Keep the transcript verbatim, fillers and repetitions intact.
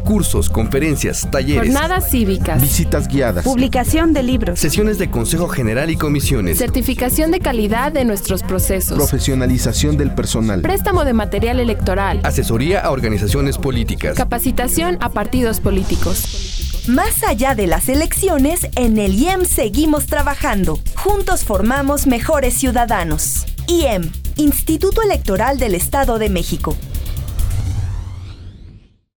cursos, conferencias, talleres, jornadas cívicas, visitas guiadas, publicación de libros, sesiones de Consejo General y comisiones, certificación de calidad de nuestros procesos, profesionalización del personal, préstamo de material electoral, asesoría a organizaciones políticas, capacitación a partidos políticos. Más allá de las elecciones, en el I E M seguimos trabajando. Juntos formamos mejores ciudadanos. I E M, Instituto Electoral del Estado de México.